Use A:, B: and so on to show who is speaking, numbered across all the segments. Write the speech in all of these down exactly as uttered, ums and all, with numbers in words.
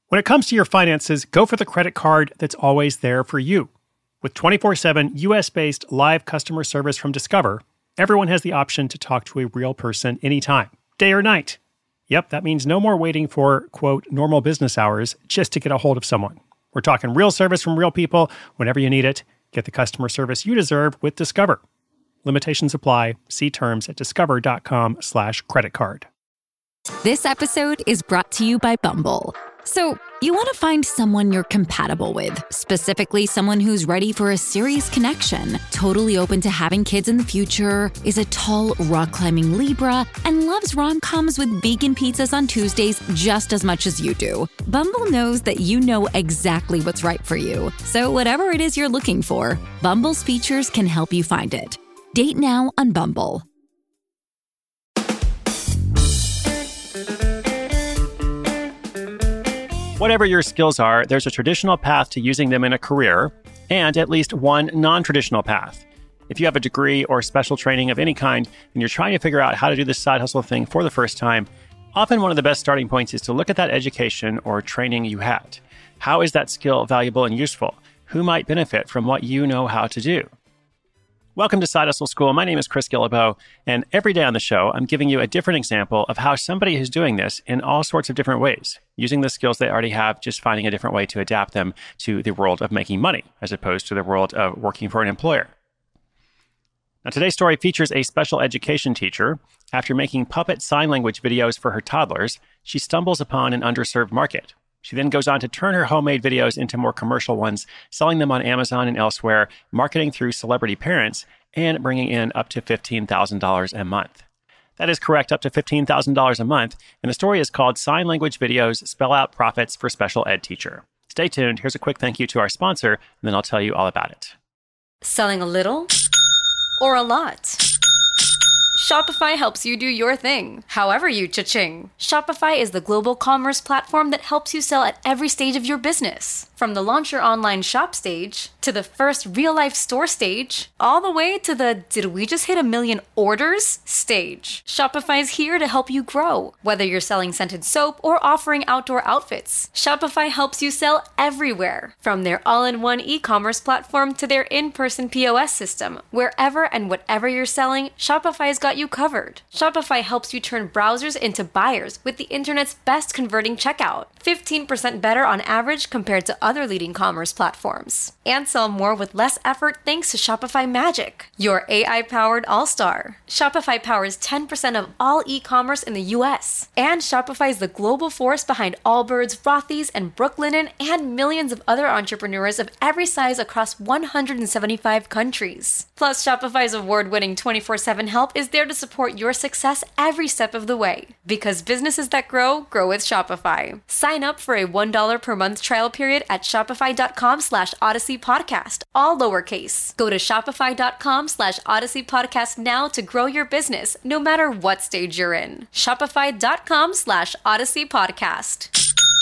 A: When it comes to your finances, go for the credit card that's always there for you. With twenty-four seven U S-based live customer service from Discover, everyone has the option to talk to a real person anytime, day or night. Yep, that means no more waiting for, quote, normal business hours just to get a hold of someone. We're talking real service from real people whenever you need it. Get the customer service you deserve with Discover. Limitations apply. See terms at discover.com slash credit card.
B: This episode is brought to you by Bumble. So, you want to find someone you're compatible with, specifically someone who's ready for a serious connection, totally open to having kids in the future, is a tall, rock-climbing Libra, and loves rom-coms with vegan pizzas on Tuesdays just as much as you do. Bumble knows that you know exactly what's right for you. So whatever it is you're looking for, Bumble's features can help you find it. Date now on Bumble.
A: Whatever your skills are, there's a traditional path to using them in a career, and at least one non-traditional path. If you have a degree or special training of any kind, and you're trying to figure out how to do this side hustle thing for the first time, often one of the best starting points is to look at that education or training you had. How is that skill valuable and useful? Who might benefit from what you know how to do? Welcome to Side Hustle School. My name is Chris Guillebeau, and every day on the show, I'm giving you a different example of how somebody is doing this in all sorts of different ways, using the skills they already have, just finding a different way to adapt them to the world of making money, as opposed to the world of working for an employer. Now, today's story features a special education teacher. After making puppet sign language videos for her toddlers, she stumbles upon an underserved market. She then goes on to turn her homemade videos into more commercial ones, selling them on Amazon and elsewhere, marketing through celebrity parents, and bringing in up to fifteen thousand dollars a month. That is correct, up to fifteen thousand dollars a month, and the story is called Sign Language Videos Spell Out Profits for Special Ed Teacher. Stay tuned. Here's a quick thank you to our sponsor, and then I'll tell you all about it.
C: Selling a little or a lot? Shopify helps you do your thing, however you cha-ching. Shopify is the global commerce platform that helps you sell at every stage of your business. From the launch your online shop stage, to the first real-life store stage, all the way to the did we just hit a million orders stage. Shopify's here to help you grow. Whether you're selling scented soap or offering outdoor outfits, Shopify helps you sell everywhere. From their all-in-one e-commerce platform to their in-person P O S system, wherever and whatever you're selling, Shopify's got you covered. Shopify helps you turn browsers into buyers with the internet's best converting checkout. fifteen percent better on average compared to other leading commerce platforms. And sell more with less effort thanks to Shopify Magic, your A I-powered all-star. Shopify powers ten percent of all e-commerce in the U S. And Shopify is the global force behind Allbirds, Rothy's, and Brooklinen, and millions of other entrepreneurs of every size across one hundred seventy-five countries. Plus, Shopify's award-winning twenty-four seven help is there to support your success every step of the way. Because businesses that grow, grow with Shopify. Sign up for a one dollar per month trial period at shopify.com slash Odyssey Podcast, all lowercase. Go to shopify.com slash Odyssey Podcast now to grow your business, no matter what stage you're in. Shopify.com slash Odyssey Podcast.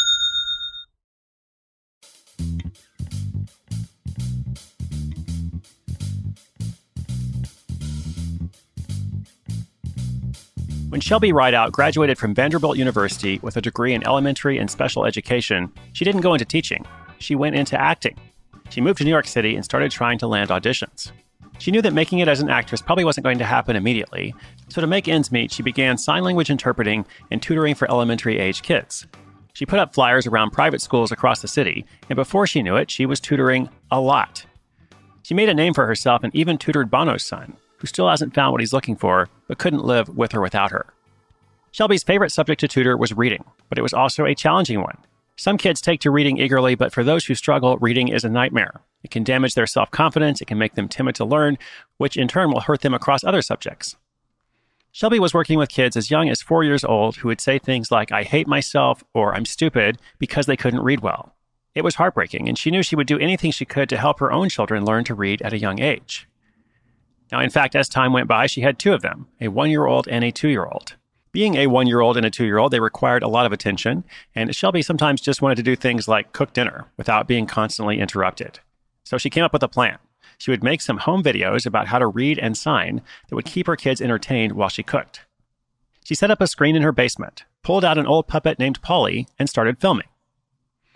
A: When Shelby Rideout graduated from Vanderbilt University with a degree in elementary and special education, she didn't go into teaching. She went into acting. She moved to New York City and started trying to land auditions. She knew that making it as an actress probably wasn't going to happen immediately, so to make ends meet, she began sign language interpreting and tutoring for elementary-age kids. She put up flyers around private schools across the city, and before she knew it, she was tutoring a lot. She made a name for herself and even tutored Bono's son, who still hasn't found what he's looking for, but couldn't live with or without her. Shelby's favorite subject to tutor was reading, but it was also a challenging one. Some kids take to reading eagerly, but for those who struggle, reading is a nightmare. It can damage their self-confidence, it can make them timid to learn, which in turn will hurt them across other subjects. Shelby was working with kids as young as four years old who would say things like, "I hate myself," or "I'm stupid," because they couldn't read well. It was heartbreaking, and she knew she would do anything she could to help her own children learn to read at a young age. Now, in fact, as time went by, she had two of them, a one-year-old and a two-year-old. Being a one-year-old and a two-year-old, they required a lot of attention, and Shelby sometimes just wanted to do things like cook dinner without being constantly interrupted. So she came up with a plan. She would make some home videos about how to read and sign that would keep her kids entertained while she cooked. She set up a screen in her basement, pulled out an old puppet named Polly, and started filming.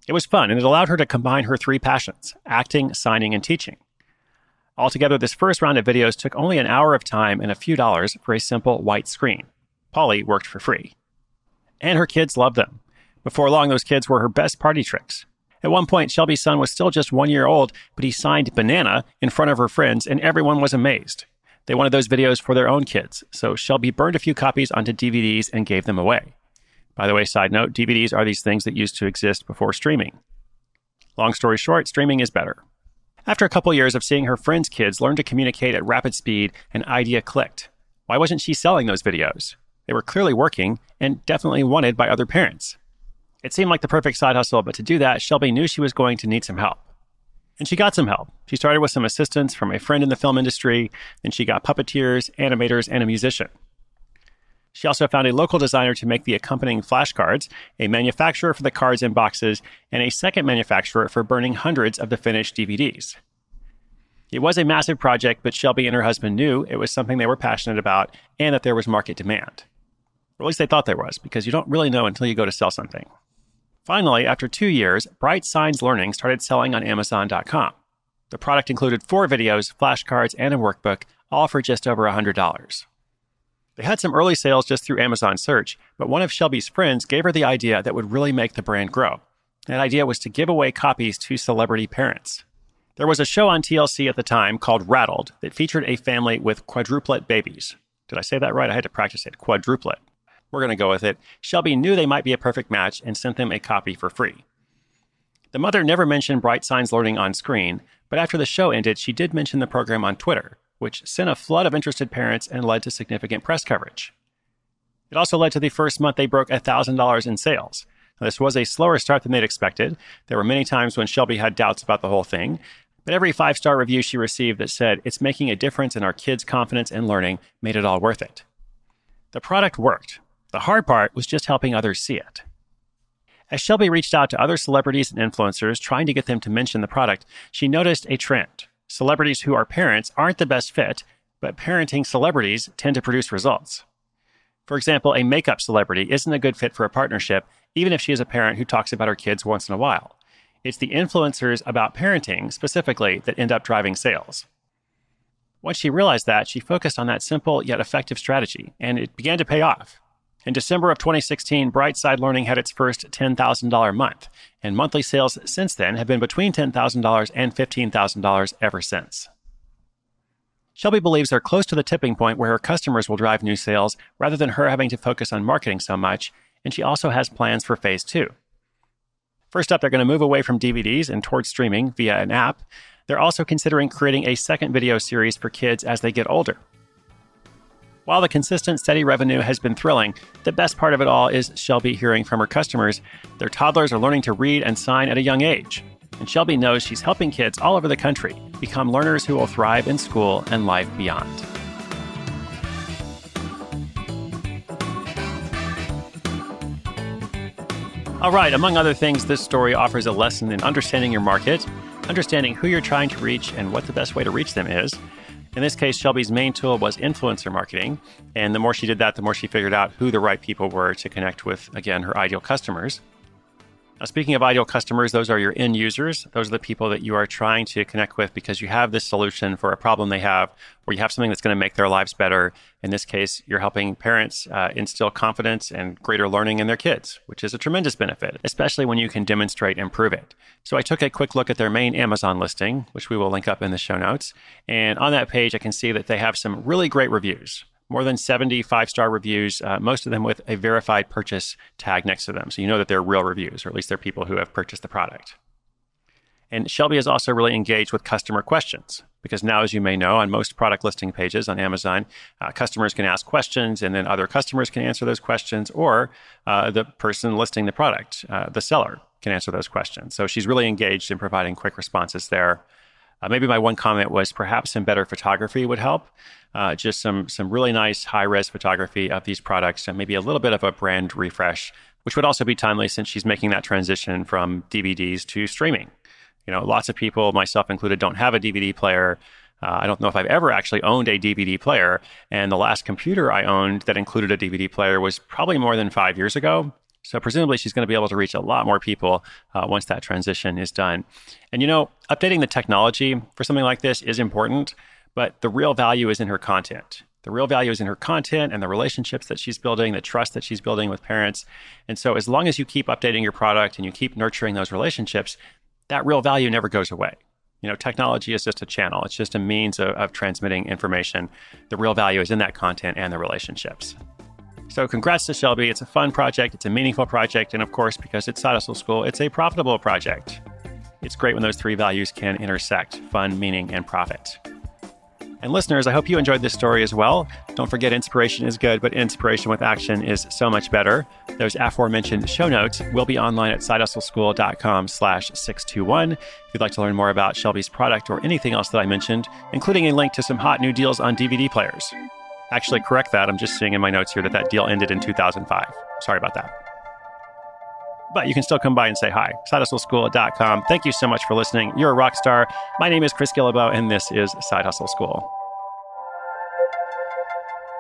A: It was fun, and it allowed her to combine her three passions: acting, signing, and teaching. Altogether, this first round of videos took only an hour of time and a few dollars for a simple white screen. Polly worked for free. And her kids loved them. Before long, those kids were her best party tricks. At one point, Shelby's son was still just one year old, but he signed Banana in front of her friends, and everyone was amazed. They wanted those videos for their own kids, so Shelby burned a few copies onto D V Ds and gave them away. By the way, side note, D V Ds are these things that used to exist before streaming. Long story short, streaming is better. After a couple years of seeing her friends' kids learn to communicate at rapid speed, an idea clicked. Why wasn't she selling those videos? They were clearly working and definitely wanted by other parents. It seemed like the perfect side hustle, but to do that, Shelby knew she was going to need some help. And she got some help. She started with some assistance from a friend in the film industry, then she got puppeteers, animators, and a musician. She also found a local designer to make the accompanying flashcards, a manufacturer for the cards and boxes, and a second manufacturer for burning hundreds of the finished D V Ds. It was a massive project, but Shelby and her husband knew it was something they were passionate about and that there was market demand. Or at least they thought there was, because you don't really know until you go to sell something. Finally, after two years, Bright Signs Learning started selling on Amazon dot com. The product included four videos, flashcards, and a workbook, all for just over one hundred dollars. They had some early sales just through Amazon search, but one of Shelby's friends gave her the idea that would really make the brand grow. That idea was to give away copies to celebrity parents. There was a show on T L C at the time called Rattled that featured a family with quadruplet babies. Did I say that right? I had to practice it. Quadruplet. We're going to go with it. Shelby knew they might be a perfect match and sent them a copy for free. The mother never mentioned Bright Signs Learning on screen, but after the show ended, she did mention the program on Twitter, which sent a flood of interested parents and led to significant press coverage. It also led to the first month they broke one thousand dollars in sales. Now, this was a slower start than they'd expected. There were many times when Shelby had doubts about the whole thing, but every five-star review she received that said, "It's making a difference in our kids' confidence and learning," made it all worth it. The product worked. The hard part was just helping others see it. As Shelby reached out to other celebrities and influencers trying to get them to mention the product, she noticed a trend. Celebrities who are parents aren't the best fit, but parenting celebrities tend to produce results. For example, a makeup celebrity isn't a good fit for a partnership, even if she is a parent who talks about her kids once in a while. It's the influencers about parenting, specifically, that end up driving sales. Once she realized that, she focused on that simple yet effective strategy, and it began to pay off. In December of twenty sixteen, Brightside Learning had its first ten thousand dollars month, and monthly sales since then have been between ten thousand dollars and fifteen thousand dollars ever since. Shelby believes they're close to the tipping point where her customers will drive new sales rather than her having to focus on marketing so much, and she also has plans for phase two. First up, they're going to move away from D V Ds and towards streaming via an app. They're also considering creating a second video series for kids as they get older. While the consistent, steady revenue has been thrilling, the best part of it all is Shelby hearing from her customers. Their toddlers are learning to read and sign at a young age. And Shelby knows she's helping kids all over the country become learners who will thrive in school and life beyond. All right, among other things, this story offers a lesson in understanding your market, understanding who you're trying to reach and what the best way to reach them is. In this case, Shelby's main tool was influencer marketing. And the more she did that, the more she figured out who the right people were to connect with, again, her ideal customers. Now, speaking of ideal customers, those are your end users. Those are the people that you are trying to connect with because you have this solution for a problem they have, or you have something that's going to make their lives better. In this case, you're helping parents uh, instill confidence and greater learning in their kids, which is a tremendous benefit, especially when you can demonstrate and prove it. So I took a quick look at their main Amazon listing, which we will link up in the show notes. And on that page, I can see that they have some really great reviews. More than seventy five-star reviews, uh, most of them with a verified purchase tag next to them. So you know that they're real reviews, or at least they're people who have purchased the product. And Shelby is also really engaged with customer questions, because now, as you may know, on most product listing pages on Amazon, uh, customers can ask questions, and then other customers can answer those questions, or uh, the person listing the product, uh, the seller, can answer those questions. So she's really engaged in providing quick responses there. Uh, maybe my one comment was perhaps some better photography would help. Uh, just some some really nice high-res photography of these products and maybe a little bit of a brand refresh, which would also be timely since she's making that transition from D V Ds to streaming. You know, lots of people, myself included, don't have a D V D player. Uh, I don't know if I've ever actually owned a D V D player. And the last computer I owned that included a D V D player was probably more than five years ago. So presumably she's going to be able to reach a lot more people uh, once that transition is done. And you know, updating the technology for something like this is important, but the real value is in her content. The real value is in her content and the relationships that she's building, the trust that she's building with parents. And so as long as you keep updating your product and you keep nurturing those relationships, that real value never goes away. You know, technology is just a channel. It's just a means of, of transmitting information. The real value is in that content and the relationships. So congrats to Shelby. It's a fun project. It's a meaningful project. And of course, because it's Side Hustle School, it's a profitable project. It's great when those three values can intersect: fun, meaning, and profit. And listeners, I hope you enjoyed this story as well. Don't forget, inspiration is good, but inspiration with action is so much better. Those aforementioned show notes will be online at sidehustleschool.com slash 621 if you'd like to learn more about Shelby's product or anything else that I mentioned, including a link to some hot new deals on D V D players. Actually, correct that. I'm just seeing in my notes here that that deal ended in two thousand five. Sorry about that. But you can still come by and say hi. side hustle school dot com. Thank you so much for listening. You're a rock star. My name is Chris Guillebeau, and this is Side Hustle School.